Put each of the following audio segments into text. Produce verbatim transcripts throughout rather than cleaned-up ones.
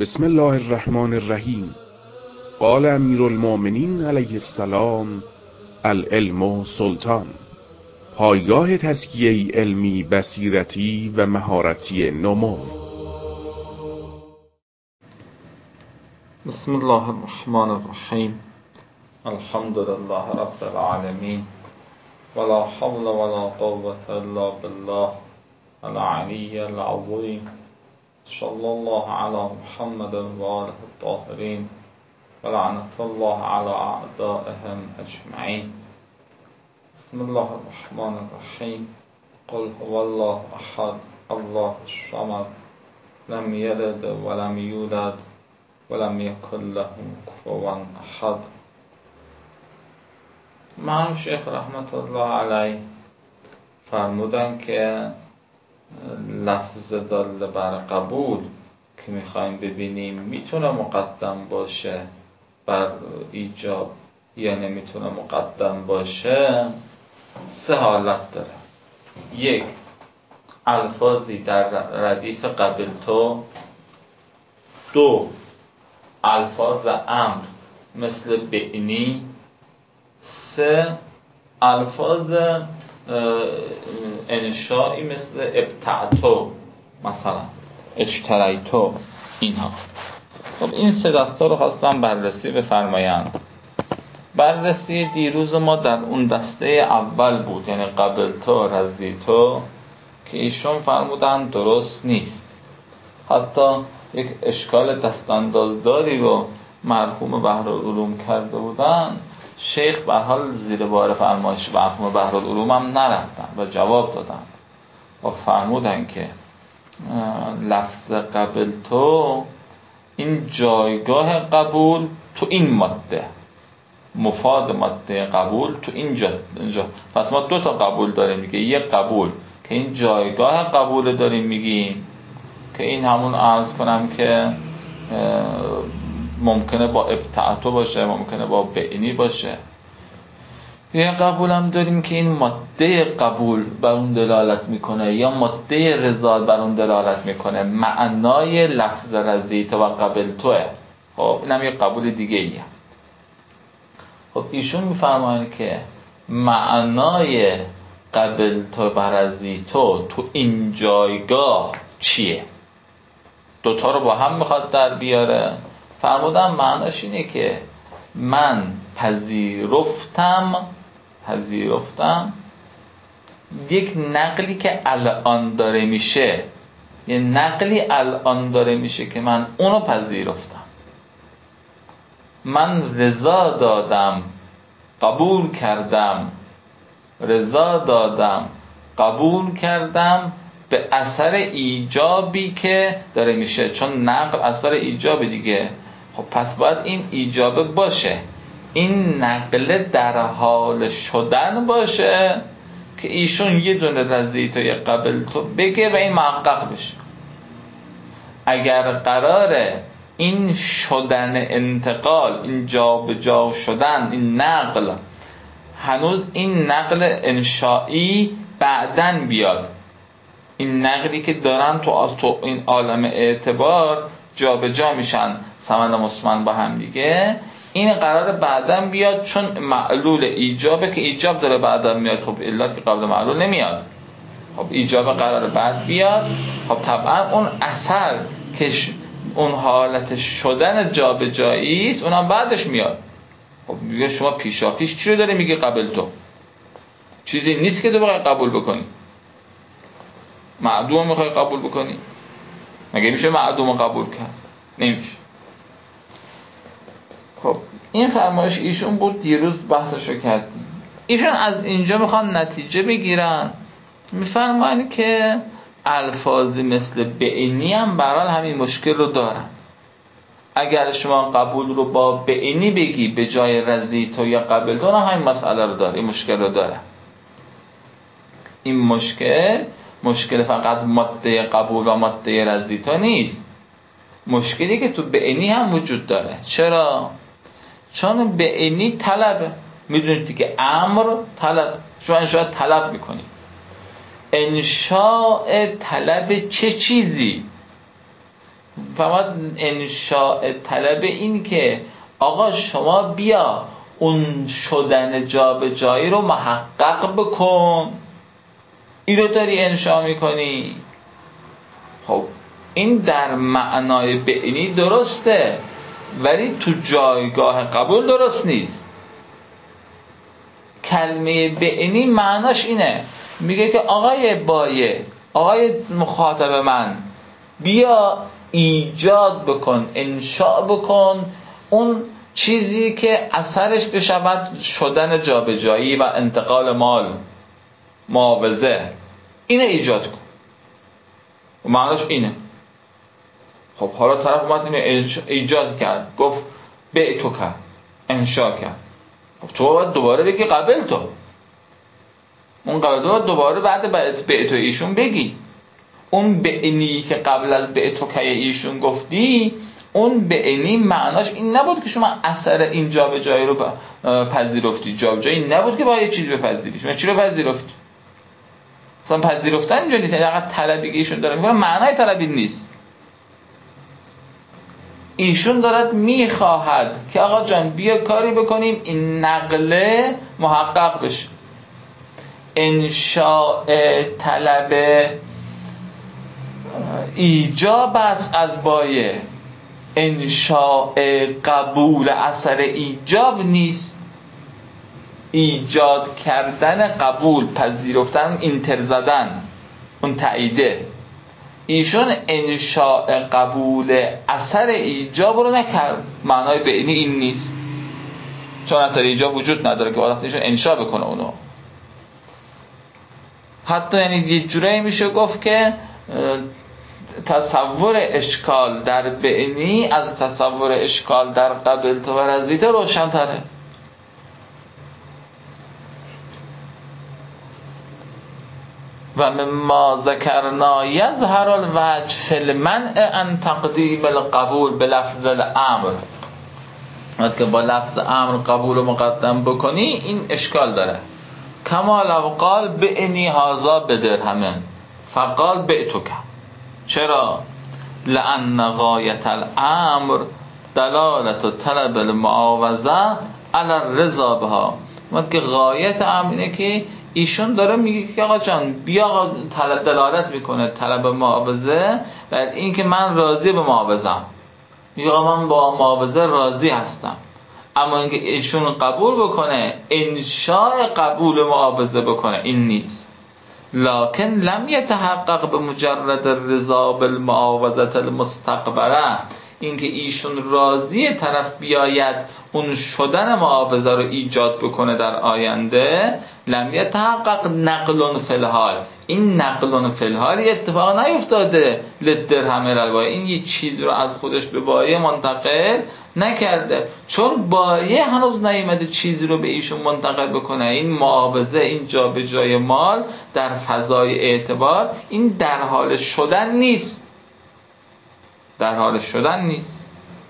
بسم الله الرحمن الرحیم. قال امیر المؤمنین علیه السلام: العلم سلطان. پایگاه تزکیه علمی، بصیرتی و مهارتی نمو. بسم الله الرحمن الرحیم. الحمد لله رب العالمین، ولا حول ولا قوة الا بالله العلی العظیم. صلی الله علی محمد و آله الطاهرین و لعنة الله علی اعدائهم اجمعین. بسم الله الرحمن الرحیم. قل هو الله احد الله الصمد لم یلد ولم یولد ولم یکن له کفوا احد. مرحوم شیخ رحمت الله علیه فرمودن که لفظ دال بر قبول که میخوایم ببینیم میتونه مقدم باشه بر ایجاب یا نمیتونه مقدم باشه. سه حالت داره. یک، الفاظی در ردیف قبل تو. دو، الفاظ امر مثل بعنی. سه، الفاظ انشایی مثل ابتعتو، مثلا اشتریتو. اینها. خب این سه دسته رو خواستم بررسی بفرمایند. بررسی دیروز ما در اون دسته اول بود، یعنی قبل تو رضی تو، که ایشون فرمودن درست نیست. حتی یک اشکال دستاندازداری رو مرحوم بحرالعلوم کرده بودن. شیخ به حال زیر بار فرمایش مرحوم بحرالعلوم هم نرفتن و جواب دادن و فرمودن که لفظ قبل تو این جایگاه قبول تو این ماده، مفاد ماده قبول تو اینجا اینجا. پس ما دو تا قبول داریم میگه. یک قبول که این جایگاه قبول داریم میگیم که این همون عرض کنم که ممکنه با ابتعتو باشه، ممکنه با بعنی باشه. یه قبول هم داریم که این ماده قبول بر اون دلالت میکنه یا ماده رضا بر اون دلالت میکنه، معنای لفظ رضیت و قبل توه. خب این هم یه قبول دیگه ایه. خب ایشون میفرمایند که معنای قبل تو و رضیتو تو این جایگاه چیه؟ دوتا رو با هم میخواد در بیاره. فرمودم معناش اینه که من پذیرفتم پذیرفتم یک نقلی که الان داره میشه، یه نقلی الان داره میشه که من اونو پذیرفتم. من رضا دادم، قبول کردم، رضا دادم، قبول کردم به اثر ایجابی که داره میشه. چون نقل اثر ایجاب دیگه. خب پس باید این ایجابه باشه، این نقل در حال شدن باشه که ایشون یه دونه رضیت و یه قبل تو بگه و این محقق بشه. اگر قراره این شدن انتقال، این جا به جا شدن، این نقل، هنوز این نقل انشایی بعدن بیاد، این نقلی که دارن تو, تو این عالم اعتبار جا به جا میشن سمن و مسمن با هم دیگه، این قرار بعدن بیاد چون معلول ایجابه که ایجاب داره بعدن میاد. خب علت که قبل معلول نمیاد. خب ایجاب قرار بعد بیاد. خب طبعا اون اثر که ش... اون حالت شدن جا به جایی است اونم بعدش میاد. خب میگه شما پیشا پیش چی رو داری میگی قبل تو؟ چیزی نیست که تو بخوای قبول بکنی. معدوم میخوای قبول بکنی؟ مگه میشه معدوم قبول کرد؟ نمیشه. خب این فرمایش ایشون بود، دیروز بحثشو کردیم. ایشون از اینجا میخوان نتیجه بگیرن. میفرمایند که الفاظی مثل بعنی هم برای همین مشکل رو دارن. اگر شما قبول رو با بعنی بگی به جای رضیت یا قبل تو، همین مسئله رو داره، این مشکل رو داره. این مشکل مشکل فقط ماده قبول و ماده رضیت نیست، مشکلی که تو بعنی هم وجود داره. چرا؟ چون بعنی طلبه. میدونید دیگه امر طلب، شما انشاء طلب میکنید. انشاء طلب چه چیزی؟ فقط انشاء طلب این که آقا شما بیا اون شدن جابجایی رو محقق بکن، این رو داری انشاء میکنی. خب این در معنای بعینی درسته، ولی تو جایگاه قبول درست نیست. کلمه بعینی معناش اینه، میگه که آقای بایه، آقای مخاطب من، بیا ایجاد بکن، انشاء بکن اون چیزی که اثرش بشود شدن جابجایی و انتقال مال، معاوضه، اینه ایجاد کن. معناش اینه. خب حالا طرف اومد اینو ایجاد کرد، گفت بعتو کرد، انشاء کرد. خب تو باید دوباره بگی قبل تو، اون قبل تو دوباره بعد بعتو ایشون بگی. اون بعینی که قبل از بعتو که ایشون گفتی، اون بعینی معناش این نبود که شما اثر این جابجایی رو پذیرفتی. جابجایی نبود که با یه چیزی بپذیری. شما چی رو پذیرفتی؟ اصلا پذیرفتن اینجا نیست. یعنی فقط طلبی که ایشون داره میکنه معنای طلبی نیست. ایشون دارد میخواهد که آقا جان بیا کاری بکنیم این نقله محقق بشه. انشاء طلب ایجاب است از بایه، انشاء قبول اثر ایجاب نیست. ایجاد کردن قبول، پذیرفتن، اینتر زدن، اون تاییده. ایشون انشاء قبول اثر ایجاب رو نکرد. معنای بعینی این نیست، چون اثر ایجاب وجود نداره که واسه ایشون انشاء بکنه اونو. حتی یعنی یه جورایی میشه گفت که تصور اشکال در بعینی از تصور اشکال در قبلت و رضیت روشن تره. و مما ذکرنا یظهر الوجه فی المنع ان تقدیم القبول بلفظ الامر. وقتی که با لفظ امر قبول رو مقدم بکنی این اشکال داره. کما لو قال بعنی هذا بدرهم فقال بعتک. چرا؟ لأن غایت الامر دلالت طلب المعاوضه علی الرضا بها. وقتی که غایت امر اینه که ایشون داره میگه که آقا جان بیا، طلب دلالت میکنه طلب معاوضه بر این که من راضی به معاوضه‌ام، میگه آقا من با معاوضه راضی هستم. اما اینکه ایشون قبول بکنه، انشاء قبول معاوضه بکنه، این نیست. لکن لم یتحقق به مجرد الرضا بالمعاوضه المستقبله. اینکه ایشون راضی طرف بیاید اون شدن معاوضه رو ایجاد بکنه در آینده، لم یتحقق نقل فی الحال. این نقل فی الحال اتفاق نیفتاده للدرهم البایه. این یه چیز رو از خودش به بایه منتقل نکرده، چون بایه هنوز نیامده چیزی رو به ایشون منتقل بکنه. این معاوضه، این جابجایی مال در فضای اعتبار، این در حال شدن نیست، در حال شدن نیست.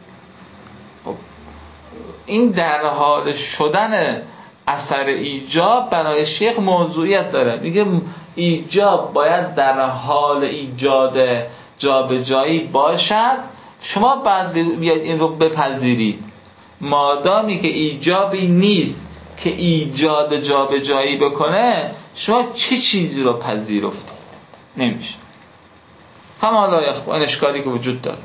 خب این در حال شدن اثر ایجاب برای شیخ موضوعیت داره. میگه ایجاب باید در حال ایجاد جابجایی باشد، شما بعد بیاید این رو بپذیرید. مادامی که ایجابی نیست که ایجاد جابجایی بکنه، شما چه چیزی رو پذیرفتید؟ نمیشه. کما لا یخفی، این اشکالی که وجود داره.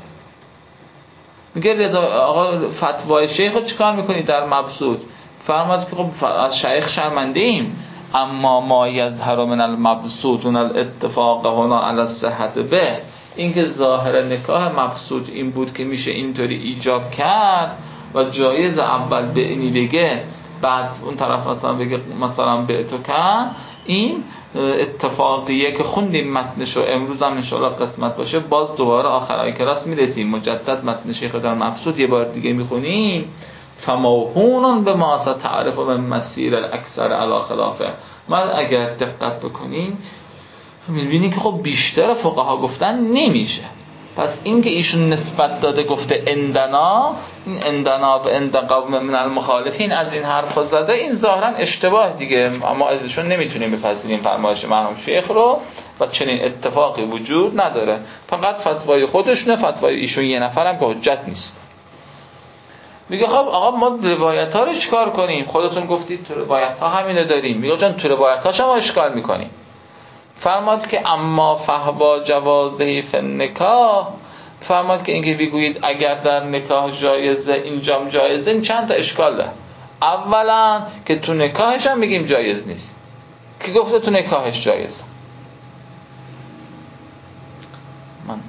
میگه آقا فتوای شیخ رو چیکار میکنید در مبسوط؟ فرمود که خب از شیخ شرمنده ایم، اما ما یظهر من المبسوط اون الاتفاق هنا علی الصحت به. این که ظاهر نکاح مبسوط این بود که میشه اینطوری ایجاب کرد و جایز اول به اینی بگه، بعد اون طرف مثلا بگه مثلا به تو کن. این اتفاقیه که خوندیم متنشو، امروز هم انشاءالله قسمت باشه، باز دوباره آخرای کلاس میرسیم مجدد متن شیخ در مبسوط یه بار دیگه میخونیم. فموهون به ما تعرف من مسیر الاکثر علی خلافه. ما اگر دقت بکنیم میبینیم که خب بیشتر فقها گفتن نمیشه. پس این که ایشون نسبت داده گفته اندنا، این اندنا به اند قوم من المخالفین از این حرفا زده، این ظاهرا اشتباه دیگه. اما ازشون نمیتونیم بپذیریم فرمایش مرحوم شیخ رو و چنین اتفاقی وجود نداره. فقط فتوای خودشونه، فتوای ایشون یه نفرم که حجت نیست. میگه خب آقا ما روایت ها رو چیکار کنیم؟ خودتون گفتید تو روایت ها همینو داریم. میگه جان تو روایت هاش هم اشکال میکنیم. فرماد که اما فهوا جوازه فی النکاح، فرماد که اینکه بگویید اگر در نکاح جایزه اینجام جایزه، این چند تا اشکال داره. اولا که تو نکاحش هم بگیم جایز نیست. کی گفته تو نکاحش جایزه؟ من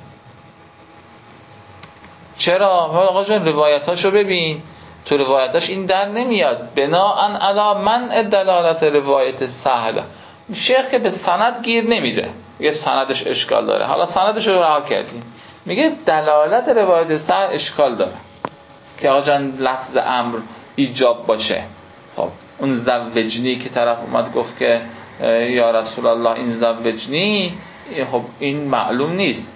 چرا؟ آقا جان روایتاشو ببین، تو روایتاش این در نمیاد بناء علی منع دلالت روایت سهل. شیخ که به سند گیر نمیده، میگه سندش اشکال داره. حالا سندش رو رها کردیم، میگه دلالت روایت سهل اشکال داره که آقا جان لفظ امر ایجاب باشه. خب اون زوجنی که طرف اومد گفت که یا رسول الله این زوجنی، خب این معلوم نیست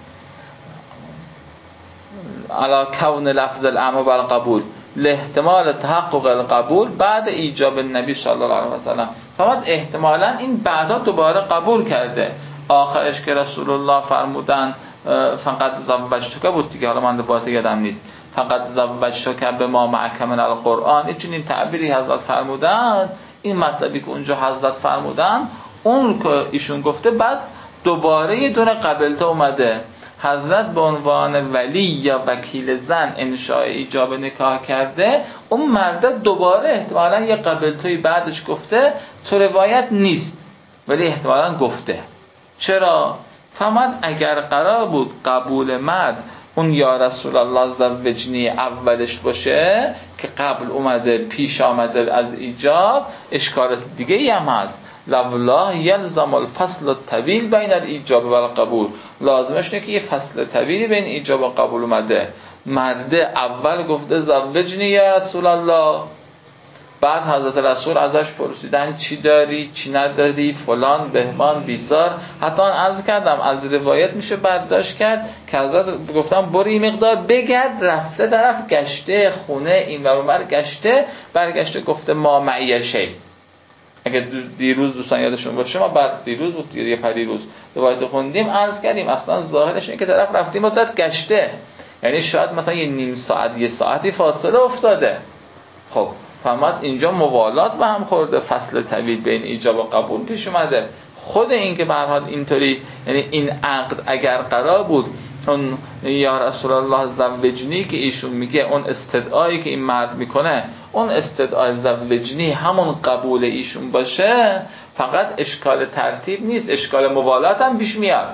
علا کون لفظ الامر بالقبول لاحتمال تحقق القبول بعد ایجاب النبی صلی الله علیه و سلم. فرمود احتمالاً این بعدا دوباره قبول کرده. آخرش که رسول الله فرمودن فقط زوجتک بود دیگه، حالا من دوباره یادم نیست، فقط زوجتک بما معک من القرآن، این چنین تعبیری حضرت فرمودن. این مطلبی که اونجا حضرت فرمودن اون که ایشون گفته، بعد دوباره یه دونه قبلته اومده. حضرت به عنوان ولی یا وکیل زن انشاء ایجاب نکاح کرده، اون مرده دوباره احتمالاً یه قبلتوی بعدش گفته، تو روایت نیست ولی احتمالاً گفته. چرا؟ فرمود اگر قرار بود قبول مرد اون یا رسول الله زوجنی اولش باشه که قبل اومده پیش آمده از ایجاب، اشکالات دیگه ای هم هست. لولا یلزم الفصل الطویل بین الایجاب و القبول، لازمش اینه که یه فصل طویلی بین ایجاب و قبول اومده. مرده اول گفته زوجنی یا رسول الله، بعد حضرت رسول ازش پرسیدن چی داری چی نداری، فلان بهمان بیسار. حتی عرض کردم از روایت میشه برداشت کرد که حضرت گفتم برو این مقدار بگرد، رفته طرف گشته خونه این و اونور گشته، برگشته گفته ما معی شی. اگه دیروز دوستان یادشون باشه، ما بر دیروز بود یا پریروز روایت خوندیم، عرض کردیم اصلا ظاهرش اینه که طرف رفته مدت گشته، یعنی شاید مثلا یه نیم ساعت یه ساعتی فاصله افتاده. خب فرمود اینجا موالات به هم خورده، فصل طویل بین ایجاب و قبول پیش اومده. خود این که به هر حال اینطوری، یعنی این عقد اگر قرار بود اون یا رسول الله زوجنی که ایشون میگه، اون استدعایی که این مرد میکنه، اون استدعای زوجنی همون قبول ایشون باشه، فقط اشکال ترتیب نیست، اشکال موالات هم پیش میاد.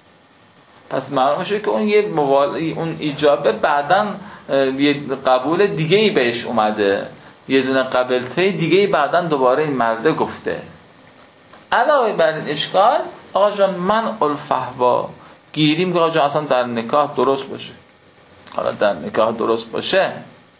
پس معلوم شده که اون یه موال... اون ایجابه بعداً یه قبول دیگه ای بهش اومده، یه دونه قبلتای دیگه ای بعداً دوباره این مرده گفته. علاوه بر این اشکال، آقا جان من الفهوا گیریم که آقا جان اصلا در نکاح درست باشه. حالا در نکاح درست باشه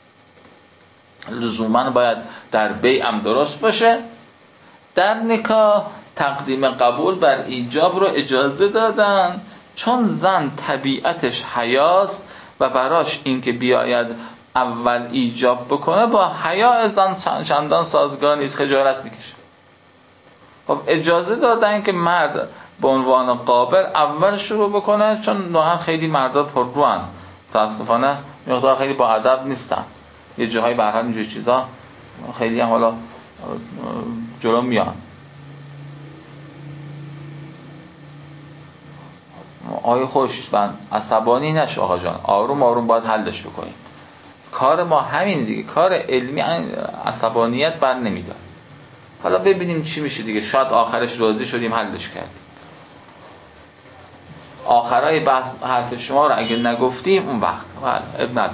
لزوماً باید در بیع هم درست باشه. در نکاح تقدیم قبول بر ایجاب رو اجازه دادن، چون زن طبیعتش حیاست و براش این که بیاید اول ایجاب بکنه با حیا زن چندان سازگار نیست، خجالت میکشه. خب اجازه دادن که مرد به عنوان قابل اول شروع بکنه، چون نوعا خیلی مردا پرروان، متاسفانه مقدار خیلی با ادب نیستن، یه جاهای به هر حال اینجور چیزا خیلی هم حالا جلو میان. آقای خوشیستن عصبانی نشو آقا جان، آروم آروم باید حلش بکنیم. کار ما همین دیگه، کار علمی عصبانیت بر نمیدار. حالا ببینیم چی میشه دیگه، شاید آخرش راضی شدیم حلش کردیم. آخرای بحث حرف شما رو اگه نگفتیم اون وقت اب نداره.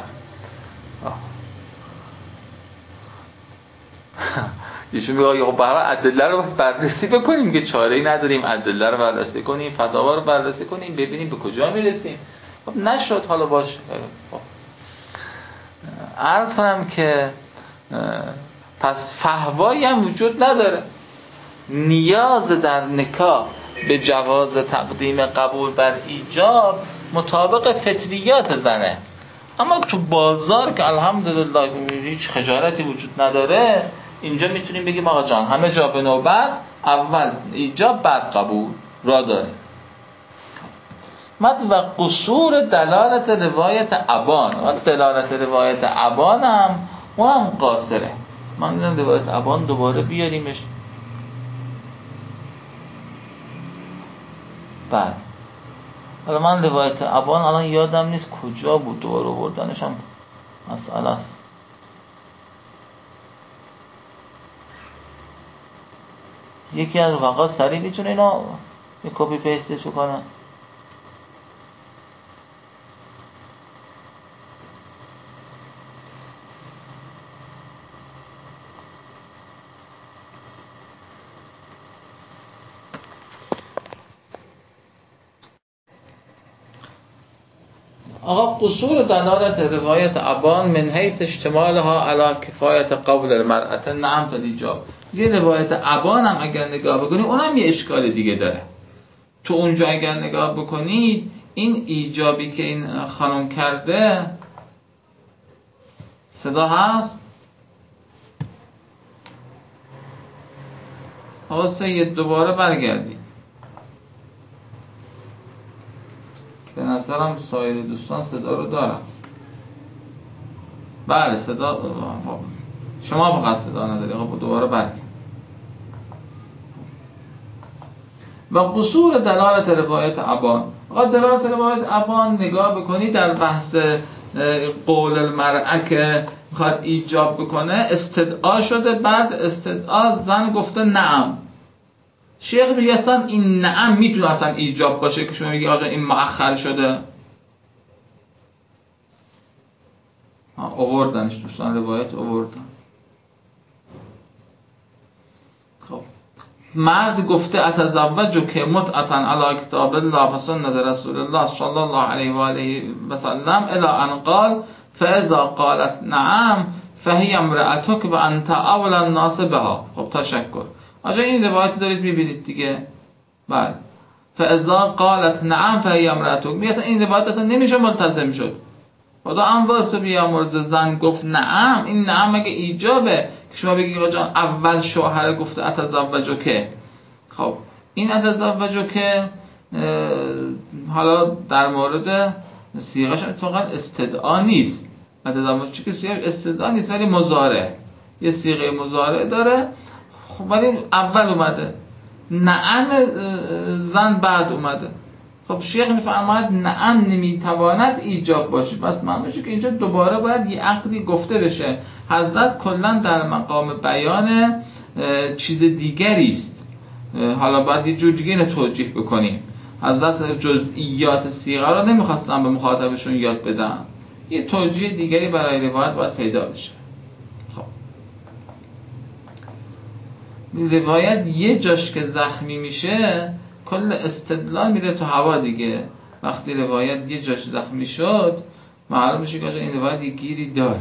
یشون میگه خب برای ادله رو بررسی بکنیم که چاره‌ای نداریم، ادله رو بررسی کنیم، فتاوا رو بررسی کنیم، ببینیم به کجا میرسیم. خب نشد حالا باش. خب عرض کنم که پس فهوایی هم وجود نداره. نیاز در نکاح به جواز تقدیم قبول بر ایجاب مطابق فطریات زنه. اما تو بازار که الحمدلله هیچ خجالتی وجود نداره، اینجا میتونیم بگیم آقا جان همه جا به نوبت، اول ایجاب بعد قبول را داره. مد و قصور دلالت روایت ابان، و دلالت روایت ابان هم اون هم قاصره. من میدونم روایت ابان دوباره بیاریمش. بعد حالا من روایت ابان الان یادم نیست کجا بود، دوباره آوردنش هم مسئله است. یکی از رفقا سریع میتونه اینو یه کپی پیستش کنه. آقا قصور دلالت روایت ابان من حیث اشتمالها علی کفایت قول المرأة نعم تلیجاب. یه روایت ابان هم اگر نگاه بکنی اونم یه اشکال دیگه داره. تو اونجا اگر نگاه بکنید این ایجابی که این خانم کرده، صدا هست؟ آقا سید دوباره برگردید. به نظرم سایر دوستان صدا رو دارن. بله صدا، شما فقط صدا نداری. آقا دوباره برگرد. و قصور دلالت روایت ابان. آقا دلالت روایت ابان نگاه بکنید در بحث قول المرأة که میخواد ایجاب بکنه استدعا شده، بعد استدعا زن گفته نعم. شیخ میگه اصلا این نعم میتونه اصلا ایجاب باشه که شما میگی آجا این مؤخر شده. آوردنش دوستان روایت آوردن. خب مرد گفته اتزوج که متعتا علی کتاب الله و سنت رسول الله صلی الله علیه و آله و سلم الی ان قال فاذا قالت نعم فهی امرأتک و انت اول الناس بها. خب تشکر. آجا این روایت دارید میبینید دیگه. بله فاذا قالت نعم فهی امرأتک. میگه اصلا این روایت اصلا نمیشه ملتزم شد. خدا انواز تو بیامرز زن گفت نعم، این نعم اگه ایجابه که شما بگی آقا جان اول شوهر گفته اتزوجو که. خب این اتزوجو که حالا در مورد صیغه‌اش اتفاقا استدعا نیست. اتزوجو که صیغه استدعا نیست ولی مضارع، یه صیغه مضارع داره. خب ولی اول اومده، نعم زن بعد اومده. خب شیخ میفرماید نعم نمیتواند ایجاب باشه، پس معنیش که اینجا دوباره باید یه عقدی گفته بشه. حضرت کلا در مقام بیان چیز دیگری است. حالا باید یه جور دیگه اینو توجیه بکنیم. حضرت جزئیات صیغه رو نمیخواستن به مخاطبشون یاد بدن، یه توجیه دیگری برای روایت باید پیدا بشه. خب روایت یه جاش که زخمی میشه کل استدلال میره تو هوا دیگه. وقتی روایت یه جاش زخمی شد معلوم میشه که این روایت یه گیری داره.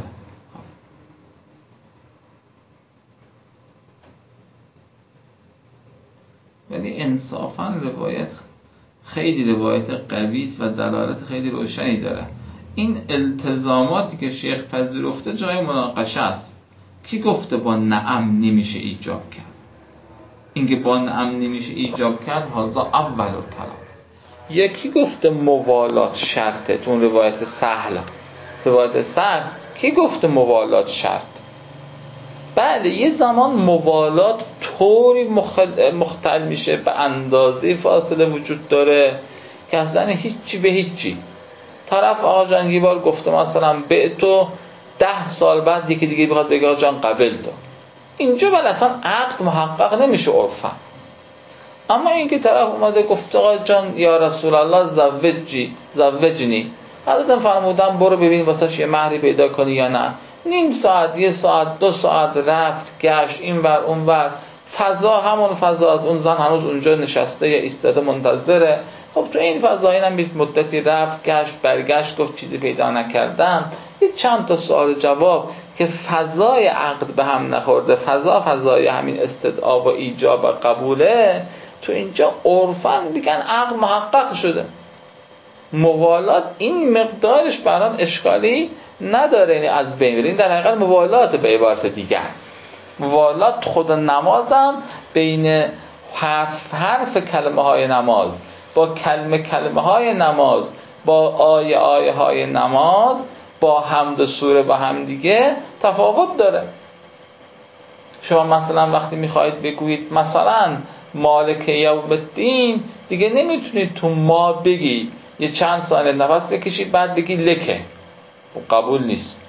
ولی انصافاً روایت خیلی روایت قوی است و دلالت خیلی روشنی داره. این التزاماتی که شیخ پذیرفته جای مناقشه است. کی گفته با نعم نمیشه ایجاب کرد؟ اینکه با نعم نمیشه ایجاب کرد هذا اول الکلام. یکی گفته موالات شرطه. تو روایت سهل، روایت سهل کی گفته موالات شرط؟ بله یه زمان موالات طوری مختل میشه، به اندازه فاصله وجود داره که اصلا هیچی به هیچی. طرف آقا جان یه بار گفته مثلا به تو ده سال بعد یکی دیگه بخواد بگه آقا جان قبل تو، اینجا بل اصلا عقد محقق نمیشه عرفا. اما اینکه طرف اومده گفته آقا جان یا رسول الله زوجی زوجنی، حضرت فرمودن برو ببین واسش یه مهری پیدا کنی یا نه. نیم ساعت، یه ساعت، دو ساعت رفت گشت این ور اون ور، فضا همون فضا از اون زن هنوز اونجا نشسته یا ایستاده منتظره. خب تو این فضا اینم یه مدتی رفت گشت برگشت گفت چیزی پیدا نکردم، یه چند تا سوال جواب که فضای عقد به هم نخورده، فضا فضای همین استدعا و ایجاب و قبوله، تو اینجا عرفاً میگن عقد محقق شده. موالات این مقدارش برام اشکالی نداره، یعنی از بین برین. در حقیقت موالات به عبارت دیگر، موالات خود نمازم بین حرف حرف کلمه های نماز با کلمه کلمه های نماز با آیه آیه های نماز با حمد و سوره با هم دیگه تفاوت داره. شما مثلا وقتی میخواهید بگویید مثلا مالک یوم الدین، دیگه نمیتونید تو ما بگی یه چند ثانیه نفس بکشید بعد بگی لکه، قبول نیست.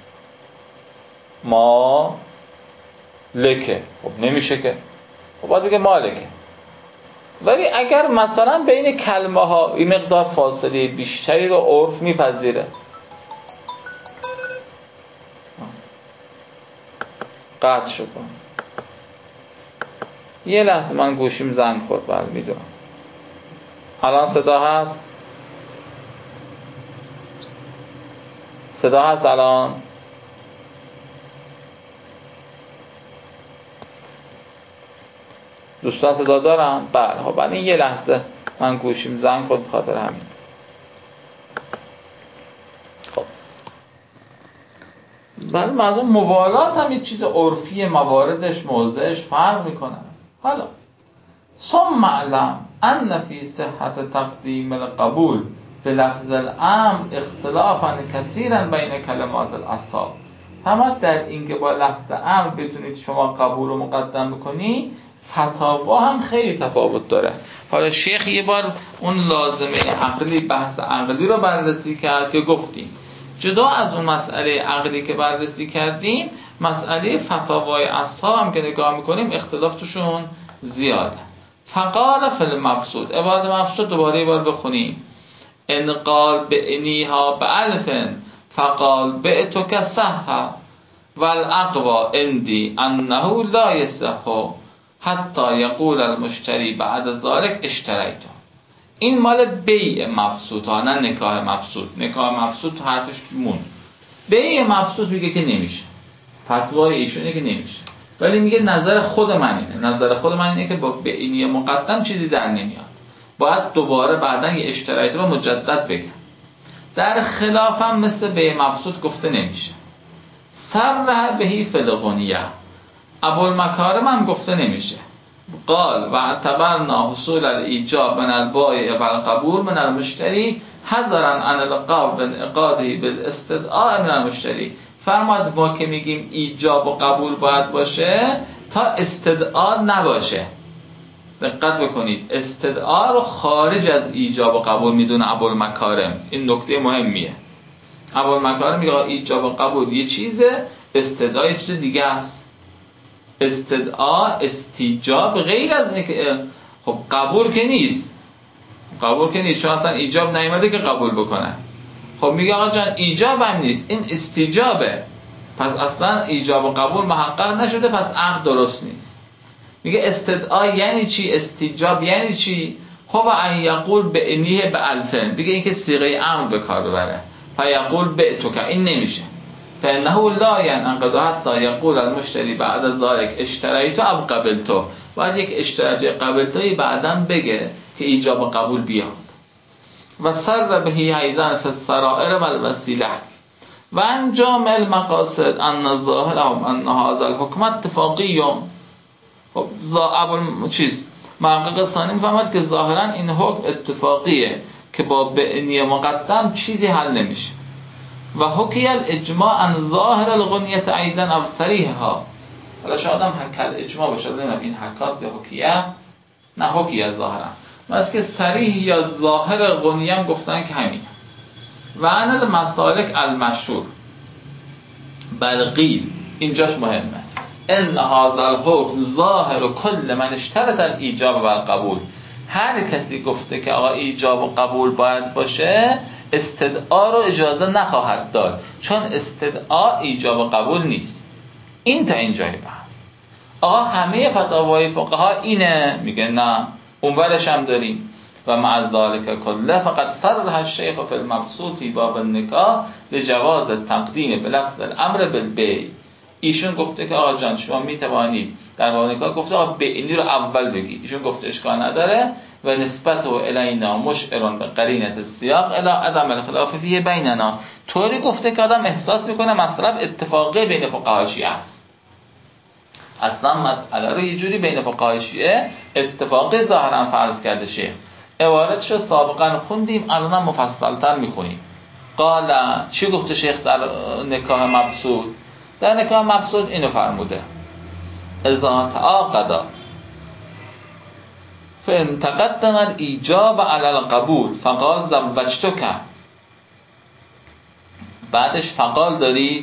ما لکه خب نمیشه که، خب باید بگه مالکه. ولی اگر مثلا بین کلمه ها این مقدار فاصله بیشتری رو عرف میپذیره، قطع شد. یه لحظه من گوشیم زنگ خورد، بله میدونم. الان صدا هست؟ صدا هست الان؟ دوستان صدا دارن؟ بله. خب بعد این یه لحظه من گوشیم زنگ خورد بخاطر همین. خب بله، منظور موالات هم یه چیز عرفی، مواردش موضعش فرق میکنه. حالا ثم اعلم ان فی صحت تقدیم القبول به لفظ الامر اختلافا کثیرا بین کلمات الاصحاب. اما در اینکه با لفظ امر بتونید شما قبول رو مقدم بکنی، فتاوا هم خیلی تفاوت داره. حالا شیخ یه بار اون لازمه عقلی، بحث عقلی رو بررسی کرد که گفتیم جدا از اون مسئله عقلی که بررسی کردیم، مسئله فتاوای اصحاب هم که نگاه میکنیم اختلاف توشون زیاده. فقال فی المبسوط، عبارت مبسوط دوباره یه بار بخونیم. ان قال بعنیها بألفن فقال بعتک صح والاقوى عندي انه لا يصح حتی یقول المشتری بعد ذلك اشتریت. این مال بیع مبسوط ها، نه نکاح مبسوط. نکاح مبسوط تو حرفش مون. بیع مبسوط میگه که نمیشه، فتوای ایشونه که نمیشه، ولی میگه نظر خود من اینه. نظر خود من اینه که با بعنی مقدم چیزی در نمیاد، باید دوباره بعدن یه اشترایت رو مجدد بگم. در خلافم مثل بیع مبسوط گفته نمیشه. صرح بهی فی الغنیه، ابوالمکارم هم گفته نمیشه. قال و اعتبرنا حصول الایجاب من البایع و القبول من المشتری حذرا عن القول انعقاده بالاستدعاء من المشتری. فرماد ما که میگیم ایجاب و قبول باید باشه تا استدعا نباشه. دقت بکنید، استدعا رو خارج از ایجاب و قبول میدونه ابوالمکارم. این نکته مهمیه. ابوالمکارم میگه ایجاب و قبول یه چیزه، استدعا یه چیز دیگه است. استدعا استیجاب غیر از اینه که خب قبول که نیست، قبول که نیست، چون اصلا ایجاب نیامده که قبول بکنه. خب میگه آقا جان ایجاب هم نیست، این استیجابه، پس اصلا ایجاب و قبول محقق نشده، پس عقد درست نیست. میگه استدعا یعنی چی؟ استیجاب یعنی چی؟ خب ان یقول بعنیه بالفن، بگه این که صیغه امر به کار ببره. فیقول بعتک، این نمیشه. فانه لا ينقض حتى يقول المشتری بعد از ذلك اشتریت ام قبلت. بعد یک اشتراج قبلتوی بعداً بگه که ایجاب و قبول بیاد. و سر بهی ایضا فی السرائر و الوسیله و انجام المقاصد ان الظاهر ان هذا الحكم اتفاقی. خب ابو چیز محقق ثانی میفهمد که ظاهرا این حکم اتفاقیه که با بعنی مقدم چیزی حل نمیشه. و حکی الاجماع عن ظاهر الغنیت ایضا او صریحها. حالا شاید هم حکل اجماع باشه، نمیدونم این حکاست یا حکیه، نه حکیه ظاهرا، واسه که صریح یا ظاهر غنیه هم گفتن که همین. و ان المسالک المشهور بل قیل، اینجاش مهمه، ان هذا الحکم ظاهر کل من اشترط الایجاب و القبول. هر کسی گفته که آقا ایجاب و قبول باید باشه، استدعا رو اجازه نخواهد داد، چون استدعا ایجاب و قبول نیست. این تا اینجای بحث. آقا همه فتاوای فقها اینه، میگه نه، اونورش هم داریم. و مع ذلك کله فقط صرح الشیخ فی المبسوط فی باب النکاح لجواز تقدیم بلفظ الامر بالبیع. ایشون گفته که آقا جان شما میتوانید در باب نکاح گفته آقا بینی رو اول بگی، ایشون گفته اشکال نداره و نسبت و الینا مشعرون به قرینه سیاق الی عدم الخلاف فیه بیننا، طوری گفته که آدم احساس میکنه مطلب اتفاقی بین فقهای شیعه است. اصلا مسئله رو یه جوری بین فقهای شیعه اتفاقی ظاهرا فرض کرده شیخ. عبارتشو سابقا خوندیم، الان مفصل‌تر میخونیم. قال چی گفته شیخ در نکاح مبسوط؟ در نکاح مبسوط اینو فرموده: اذا تعاقدا فان تقدم الايجاب على القبول فقال زوجتك. بعدش فقال داری،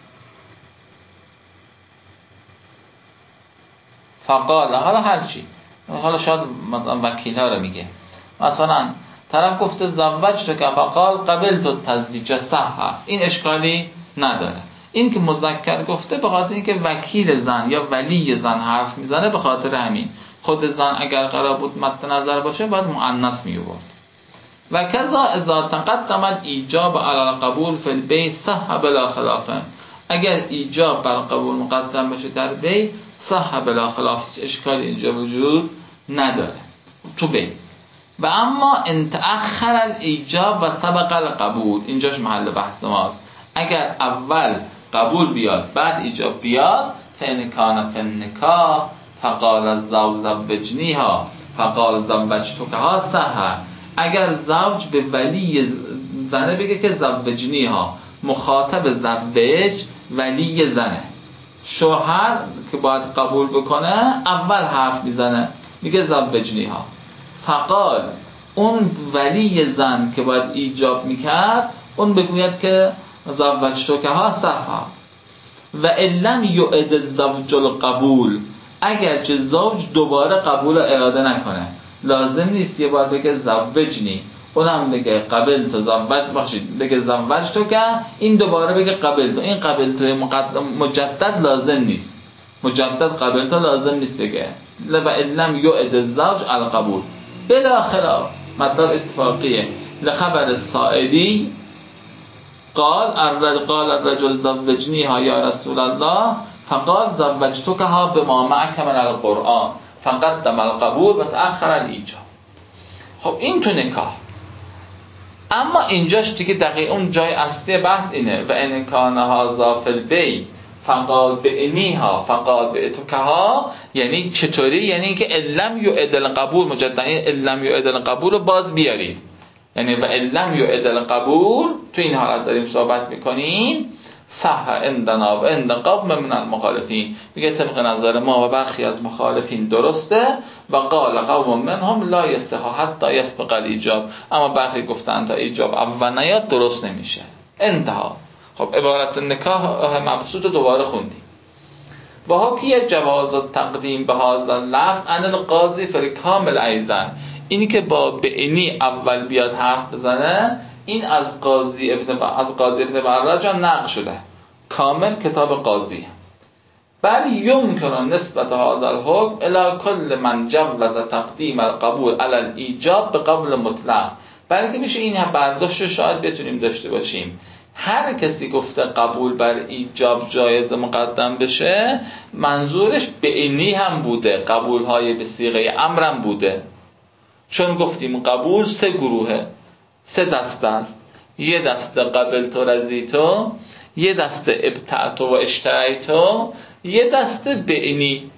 فقال حالا هر چی، حالا شاید مثلا وکیل ها رو میگه، مثلا طرف گفته زوجتك فقال قبلت التزویج صح، این اشکالی نداره. این که مذکر گفته به خاطر اینکه وکیل زن یا ولی زن حرف میزنه، به خاطر همین. خود زن اگر قرار بود مد نظر باشه باید مؤنث می آورد. و کذا اذا تقدم الايجاب على القبول في البيع صح بلا خلاف، اگر ایجاب بر قبول مقدم بشه در بیع صح بلا خلاف، اشکالی اینجا وجود نداره تو بیع. و اما ان تأخر الايجاب و سبق القبول، اینجاش محل بحث ماست. اگر اول قبول بیاد بعد ایجاب بیاد، فان کان فی النکاح فقال الزوج زوجنیها فقال زوجتکها صح، اگر زوج به ولی زنه بگه که زوجنیها، مخاطب زوج ولی زنه، شوهر که باید قبول بکنه اول حرف میزنه میگه زوجنیها، فقال اون ولی زن که باید ایجاب میکرد اون بگوید که زوجتکها صح. و لم یعد الزوج القبول، اگرچه زوج دوباره قبول اعاده نکنه، لازم نیست یه بار بگه زوجنی اونم بگه قبل تو زوج باشید بگه زوج تو که این دوباره بگه قبل تو، این قبل تو مقدم مجدد لازم نیست، مجدد قبل تو لازم نیست بگه. و لم یعد الزوج القبول بلا خلاف، مطلب اتفاقیه. لخبر السائدی قال الرجل قال الرجل زوجنیها یا رسول الله فقال زوجتکها بما معک من القرآن فقدم القبول و تأخر الایجاب. خب این تو نکاح. اما اینجاش دیگه دقیق اون جای اصلی بحث اینه: و ان کان هذا فی البیع فقال بعنیها فقال بعتکها، یعنی چطوری؟ یعنی اینکه علم یعد القبول مجددا، علم یعد القبول رو باز بیارید، یعنی و علم یعد القبول تو این حالت داریم صحبت میکنیم. صح عندنا و عند قوم من المخالفین، میگه طبق نظر ما و برخی از مخالفین درسته. و قال قوم منهم لا یصح حتی یسبق الایجاب، اما برخی گفتن تا ایجاب اول نیاد درست نمیشه. انتها. خب عبارت نکاح مبسوط دوباره خوندیم. و حاکی جواز تقدیم به هذا اللفظ عن القاضی فی الکامل ایضا، اینی که با بعنی اول بیاد حرف بزنه، این از قاضی ابن ب... از قاضی ابن بررج نقل شده، کامل کتاب قاضی. بل یمکن نسبت هذا الحکم الی کل من جوز تقدیم القبول علی الایجاب به قبول مطلق، بلکه میشه این برداشت شاید بتونیم داشته باشیم هر کسی گفته قبول بر ایجاب جایز مقدم بشه، منظورش بعنی هم بوده، قبول های به صیغه امر هم بوده. چون گفتیم قبول سه گروهه، سه دسته است: یه دسته قبل تو رضیتو، یه دسته ابتعتو و اشتریتو، یه دسته بعنی.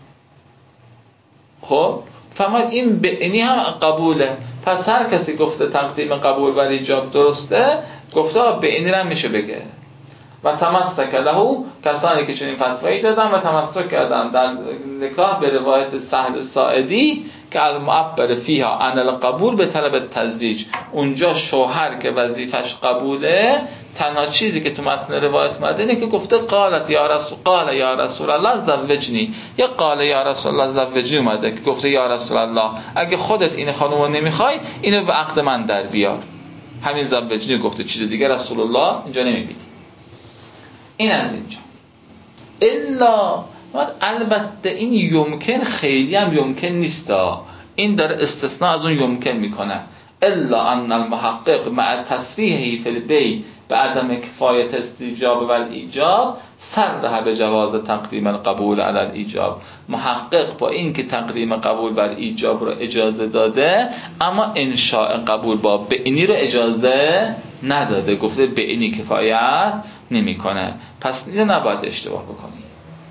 خب فهمید این بعنی هم قبوله، پس هر کسی گفته تقدیم قبول بر ایجاب درسته، گفته بعنی هم میشه بگه. و تمسک له، کسانی که چنین فتوایی دادن و تمسک کردن در نکاح به روایت سهل ساعدی که المعبر فیها عن القبول به طلب تزویج، اونجا شوهر که وظیفش قبوله، تنها چیزی که تو متن روایت اومده اینه که گفته قالت یا رسول قال یا رسول الله زوجنی، یا قال یا رسول الله زوجنی اومده که گفته یا رسول الله اگه خودت این خانومو نمیخوای اینو به عقد من در بیار، همین زوجنی گفته، چیز دیگه رسول الله اینجا نمیبینی. این از اینجا. الا البته این یمکن خیلی هم یمکن نیست، این داره استثناء از اون یمکن میکنه. الا ان المحقق مع تصریحه فی البیع بعدم کفایت استیجاب و ایجاب صرح به جواز تقدیم القبول علی الایجاب. محقق با این که تقدیم قبول بر ایجاب رو اجازه داده، اما انشاء قبول با بینی رو اجازه نداده، گفته بینی کفایت نمیکنه. پس اینو نباید اشتباه بکنی.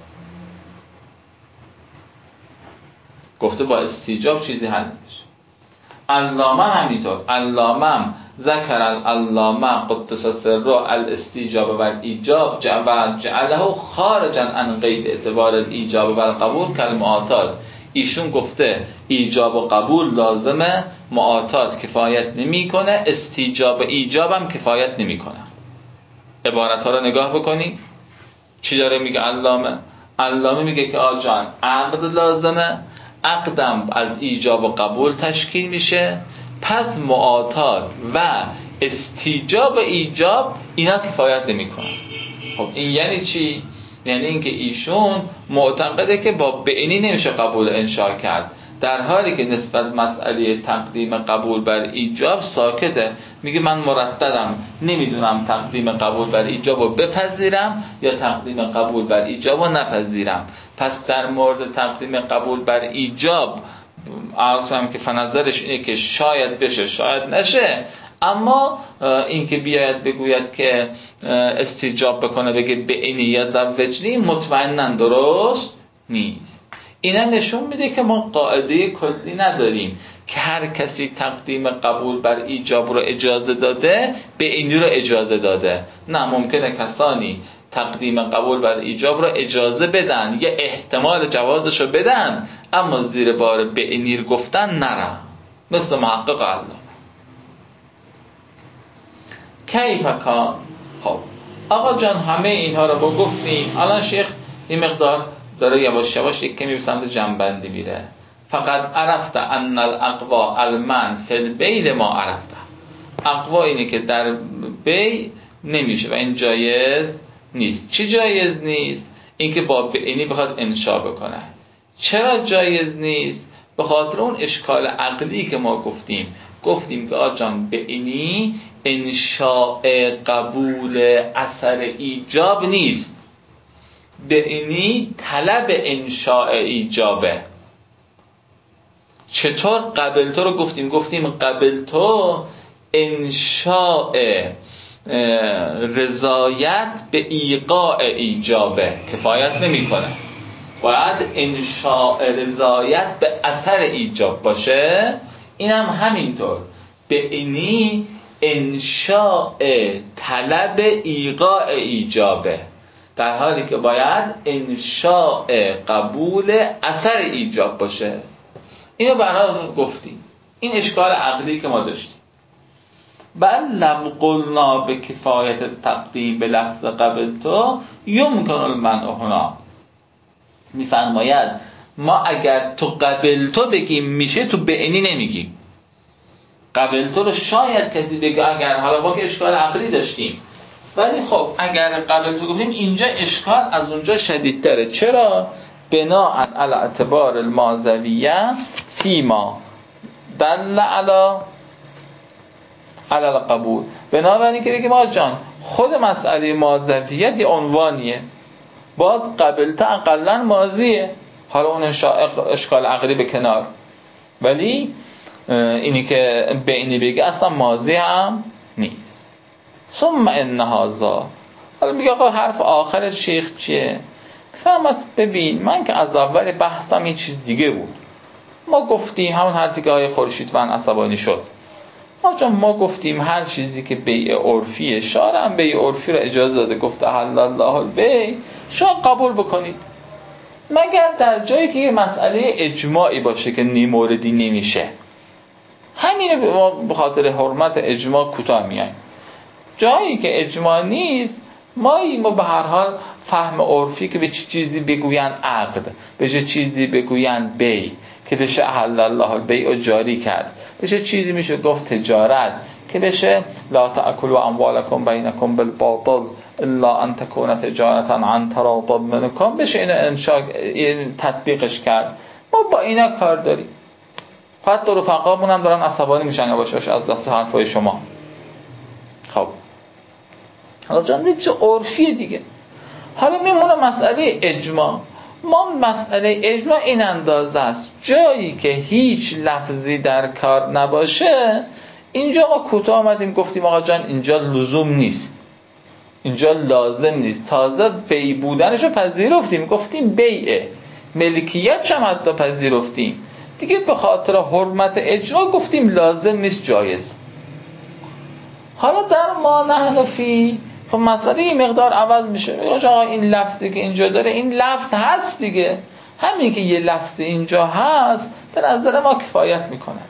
گفته با استیجاب چیزی حل میشه. علامه همینطور، علامه ذکر العلامه قدس سره الاستیجاب و ایجاب جعله خارجا عن قید اعتبار الایجاب و القبول کالمعاطات. ایشون گفته ایجاب و قبول لازمه، معاطات کفایت نمیکنه، استیجاب و ایجاب هم کفایت نمیکنه. عبارت ها رو نگاه بکنی چی داره میگه علامه. علامه میگه که آجان عقد لازمه، عقدم از ایجاب و قبول تشکیل میشه، پس معاطات و استیجاب و ایجاب اینا کفایت نمیکنن. خب این یعنی چی؟ یعنی اینکه ایشون معتقده که با بینی نمیشه قبول انشاء کرد، در حالی که نسبت مسئله تقدیم قبول بر ایجاب ساکته. میگه من مرددم، نمیدونم تقدیم قبول بر ایجاب رو بپذیرم یا تقدیم قبول بر ایجاب رو نپذیرم. پس در مورد تقدیم قبول بر ایجاب عرضم که فنظرش اینه که شاید بشه شاید نشه، اما این که بیاید بگوید که استیجاب بکنه بگه بینی یا زوجنی مطمئناً درست نیست. اینا نشون میده که ما قاعده کلی نداریم که هر کسی تقدیم قبول بر ایجاب رو اجازه داده بینی رو اجازه داده. نه، ممکنه کسانی تقدیم قبول بر ایجاب رو اجازه بدن یا احتمال جوازش رو بدن، اما زیر بار بینی رو گفتن نرن، مثل محقق علامه. کیف کان؟ خب آقا جان همه اینها رو با گفتیم، الان شیخ این مقدار داره یواش یواش یک کمی به سمت جنبندی میره. فقط عرفت ان الاقوا المن فی البیع ما عرفت. اقوا اینه که در بی نمیشه و این جایز نیست. چی جایز نیست؟ اینکه با بینی بخواد انشاء بکنه. چرا جایز نیست؟ به خاطر اون اشکال عقلی که ما گفتیم. گفتیم که آجان بینی انشاء قبول اثر ایجاب نیست، بینی طلب انشاء ایجابه. چطور قبل تو رو گفتیم؟ گفتیم قبل تو انشاء رضایت به ایقاع ایجابه، کفایت نمی کنه، باید انشاء رضایت به اثر ایجاب باشه. این هم همینطور، بینی انشاء طلب ایقاع ایجابه، در حالی که باید انشاء قبول اثر ایجاب باشه. اینو برای گفتیم، این اشکال عقلی که ما داشتیم. بل لو قلنا به کفایت تقدیم به لفظ قبل تو یمکن المنع هنا. میفرماید ما اگر تو قبل تو بگیم میشه، تو بینی نمیگیم. قبل تو رو شاید کسی بگه، اگر حالا ما که اشکال عقلی داشتیم، ولی خب اگر قبل تو گفتیم اینجا اشکال از اونجا شدیدتره. چرا؟ بناء علی اعتبار الماضویه فیما دل علی علی القبول. بنابراین که بگیم آقا جان خود مسئله ماضویت یه عنوانیه، باز قبل تا اقلا ماضیه، حالا اون اشکال عقلی به کنار، ولی اینی که بینی بگه اصلا ماضی هم نیست. ثم ان هذا، حالا میگه آقا حرف آخر شیخ چیه؟ فرمت ببین من که از اول بحثم یه چیز دیگه بود. ما گفتیم همون حرفی که آقای خورشیدوند عصبانی شد، ما جان ما گفتیم هر چیزی که بیع عرفیه، شارع هم بیع عرفی رو اجازه داده، گفته حل الله البیع، شما قبول بکنید، مگر در جایی که یه مسئله اجماعی باشه که نی موردی نمیشه. همینه ما به خاطر حرمت اجماع کوتاه میایم. جایی که اجماع نیست ما ما به هر حال فهم عرفی که به چه چیزی بگوین عقد، به چه چیزی بگوین بیع که بشه احل الله البیع جاری کرد، به چه چیزی میشه گفت تجارت که بشه لا تأکلوا اموالکم بینکم بالباطل الا ان تکون تجارتا عن تراض منکم، بشه اینو انشاء این تطبیقش کرد. ما با اینا کار داریم. حتی رفقامون هم دارن عصبانی میشن باشه باشه از دست حرفای شما. خب حالا جان میگه عرفی دیگه. حالا میمونه مسئله اجماع. ما مسئله اجماع این اندازه است، جایی که هیچ لفظی در کار نباشه اینجا ما کوتاه آمدیم گفتیم آقا جان اینجا لزوم نیست، اینجا لازم نیست، تازه بی بودنشو پذیرفتیم، گفتیم بیعه، ملکیت هم حتی پذیرفتیم دیگه، به خاطر حرمت اجماع گفتیم لازم نیست، جایز. حالا در ما نحن فی، خب مسئله این مقدار عوض میشه. آقا این لفظی که اینجا داره این لفظ هست دیگه، همین که یه لفظ اینجا هست به نظر ما کفایت میکنه.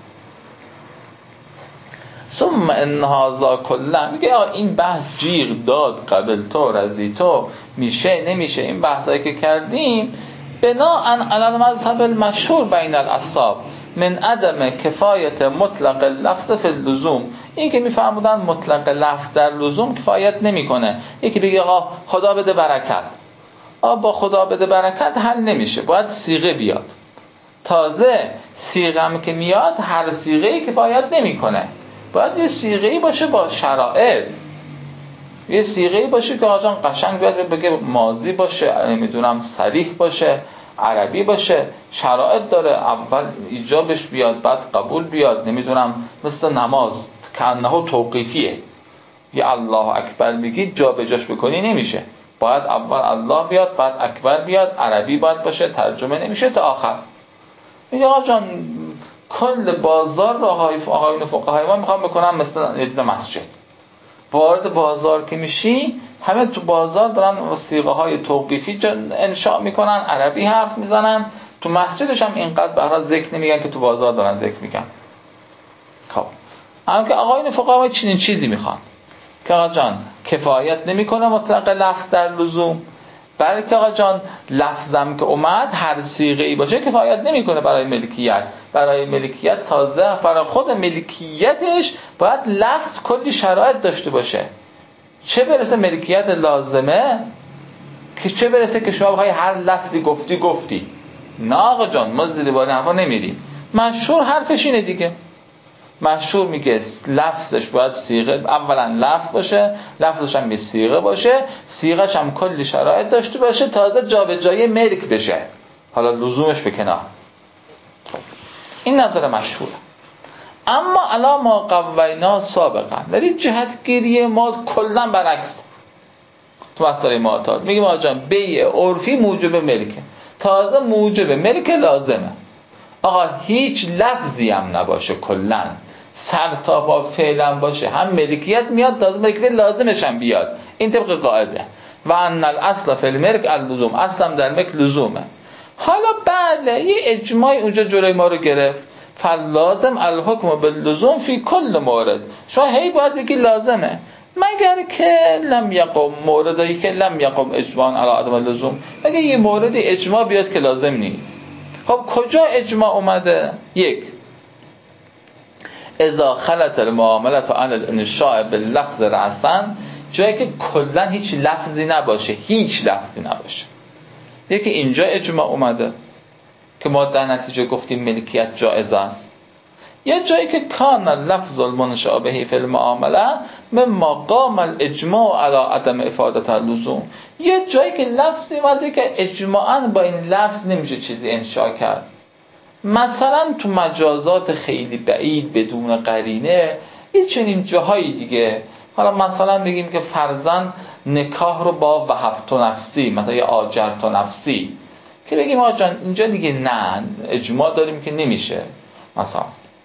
ثم ان هذا کلا، میگه این بحث جیغ داد قبل تو رضی تو میشه نمیشه، این بحثایی که کردیم بناء علی المذهب المشهور بین الاصحاب من عدم کفایت مطلق لفظ فی اللزوم، این که میفرمودن مطلق لفظ در لزوم کفایت نمیکنه. یکی بگه آقا خدا بده برکت، آقا با خدا بده برکت حل نمیشه، باید صیغه بیاد. تازه صیغه هم که میاد هر صیغه‌ای کفایت نمیکنه، باید یه صیغه‌ای باشه با شرایط، یه صیغه‌ای باشه که آقا قشنگ بیاد بگه ماضی باشه، نمیدونم صریح باشه، عربی باشه، شرایط داره، اول ایجابش بیاد بعد قبول بیاد، نمیدونم مثل نماز که انه توقیفیه، یه الله اکبر میگی جا به جاش بکنی نمیشه، باید اول الله بیاد بعد اکبر بیاد، عربی باید باشه، ترجمه نمیشه تا آخر. میگه آقا جان کل بازار رو آقایون فقهای ما میخوام بکنم مثل یه مسجد، وارد بازار که میشی همه تو بازار دارن صیغه های توقیفی انشاء میکنن، عربی حرف میزنن، تو مسجدش هم اینقدر بهرا ذکر نمیگن که تو بازار دارن ذکر میگن. خب اما که آقایون فقها چنین چیزی میخوان که آقا جان کفایت نمیکنه مطلق لفظ در لزوم، بلکه آقا جان لفظم که اومد هر صیغه‌ای باشه کفایت نمیکنه برای ملکیت. برای ملکیت تازه برای خود ملکیتش باید لفظ کلی شرایط داشته باشه، چه برسه ملکیت لازمه، که چه برسه که شما بخوای هر لفظی گفتی گفتی. نه آقا جان ما زیر بار حرفا نمیریم. مشهور حرفش اینه دیگه، مشهور میگه لفظش باید صیغه، اولا لفظ باشه، لفظش هم یه صیغه باشه، صیغه‌ش هم کلی شرایط داشته باشه، تازه جابجایی ملک بشه، حالا لزومش به کنار. این نظر مشهوره. اما الا ما قوینا سابقا، ولی جهتگیری ما کلا برعکس. تو مسئله معتاد میگیم آقا جان بیع عرفی موجب ملکه، تازه موجب ملک لازمه. آقا هیچ لفظی هم نباشه، کلا سر تا پا فعلا باشه، هم ملکیت میاد تازه ملکیت لازمش هم بیاد، این طبق قاعده. و ان الاصل فی الملک اللزوم، اصلا در ملک لزومه. حالا بله یه اجماعی اونجا جلوی ما رو گرفت، فلازم الحکم باللزوم فی کل مورد، شما هی باید بگی لازمه، مگر که لم یقم موردی که لم یقم اجماع علی عدم اللزوم، مگر یه موردی اجماع بیاد که لازم نیست. خب کجا اجماع اومده؟ یک، اذا خلت المعاملة عن الانشاء باللفظ رأسا، جایی که کلا هیچ لفظی نباشه، هیچ لفظی نباشه. یکی اینجا اجماع اومده که ما در نتیجه گفتیم ملکیت جایز است. یه جایی که کان لفظ المنشأ به فی المعامله مما قام الاجماع علی عدم افادة اللزوم، یه جایی که لفظی اومده که اجماعاً با این لفظ نمیشه چیزی انشاء کرد. مثلا تو مجازات خیلی بعید بدون قرینه، این چنین جاهایی دیگه. حالا مثلا بگیم که فرضاً نکاح رو با وهبت نفسی، مثلا یا آجرت نفسی، که بگیم آقا جان اینجا دیگه نه اجماع داریم که نمیشه، مثلا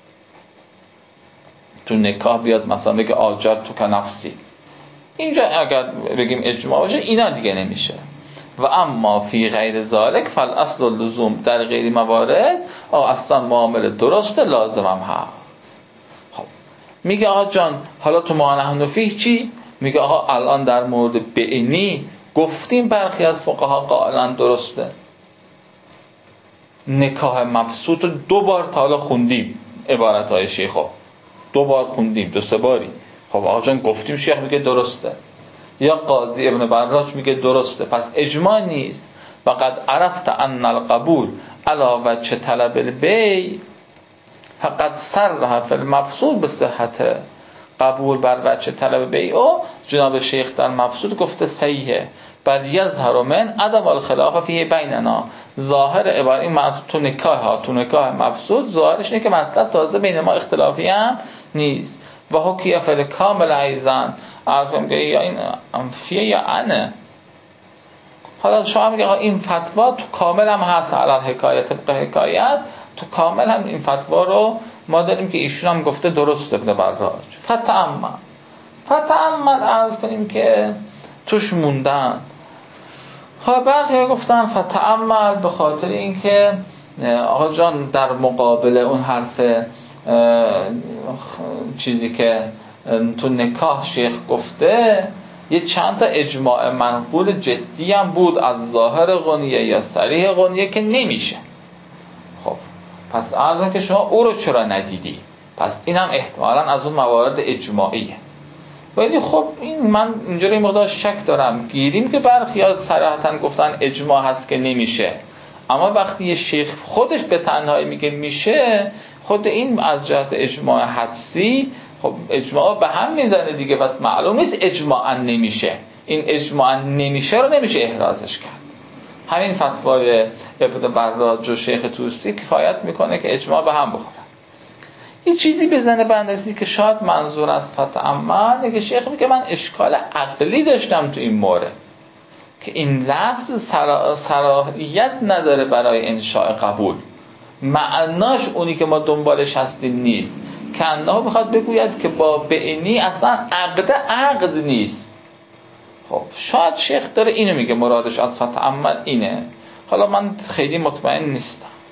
تو نکاح بیاد مثلا بگه آجرت تو که نفسی، اینجا اگر بگیم اجماع باشه اینا دیگه نمیشه. و اما فی غیر ذالک فالاصل اللزوم، در غیر موارد آقا اصلا معامله درسته لازم هم هست. خب میگه آقا جان حالا تو ما نحن فیه چی؟ میگه آقا الان در مورد بعینی گفتیم برخی از فقها قائلن درسته، نکاح مبسوط رو دو بار تا حالا خوندیم، عبارتهای شیخو دو بار خوندیم، دو سه باری. خب آقا جان گفتیم شیخ میگه درسته، یا قاضی ابن براج میگه درسته، پس اجماع نیست. فقط عرفت ان القبول علی وجه طلب البیع فقط صرح فی المبسوط به صحت، قبول بر وجه طلب بیع او جناب شیخ در مبسوط گفته صحیحه، بل یظهر من عدم الخلاف فیه بیننا. ظاهر عبارت این تو نکاح ها تو نکاح مبسوط ظاهرش اینه که مطلب تازه بین ما اختلافی هم نیست. و حکیه فل کامل ایزن از یا این فیه یا انه. حالا شما میگه این فتوا تو کامل هم هست، علال حکایت طبق حکایت تو کامل هم این فتوا رو ما داریم که ایشون هم گفته درست ابن براج. فتأمل فتأمل عرض کنیم که توش موندن. ها برخی گفتن فتأمل به خاطر اینکه آقا جان در مقابل اون حرف چیزی که تو نکاح شیخ گفته یه چند تا اجماع منقول جدی هم بود از ظاهر غنیه یا صریح غنیه که نمیشه. خب پس عرضم که شما او رو چرا ندیدی؟ پس اینم احتمالاً از اون موارد اجماعیه. ولی خب این من اینجوری مقدار شک دارم، گیریم که برخی‌ها صراحتاً گفتن اجماع هست که نمیشه، اما وقتی یه شیخ خودش به تنهایی میگه میشه، خود این از جهت اجماع حدسی خب اجماع به هم میزنه دیگه، پس معلوم نیست اجماعاً نمیشه. این اجماعاً نمیشه رو نمیشه احرازش کرد. همین فتوای ابن براج و شیخ توسی کفایت میکنه که اجماع به هم بخوره. یه چیزی بزنه بندسی که شاید منظور از فتأمل که شیخ میگه من اشکال عقلی داشتم تو این مورد که این لفظ سرا... صلاحیت نداره برای انشاء قبول، معناش اونی که ما دنبالش هستیم نیست، که انه بخواد بگوید که با بینی اصلا عقد عقد نیست. خب شاید شیخ داره اینو میگه، مرادش از فتأمل اینه. حالا من خیلی مطمئن نیستم.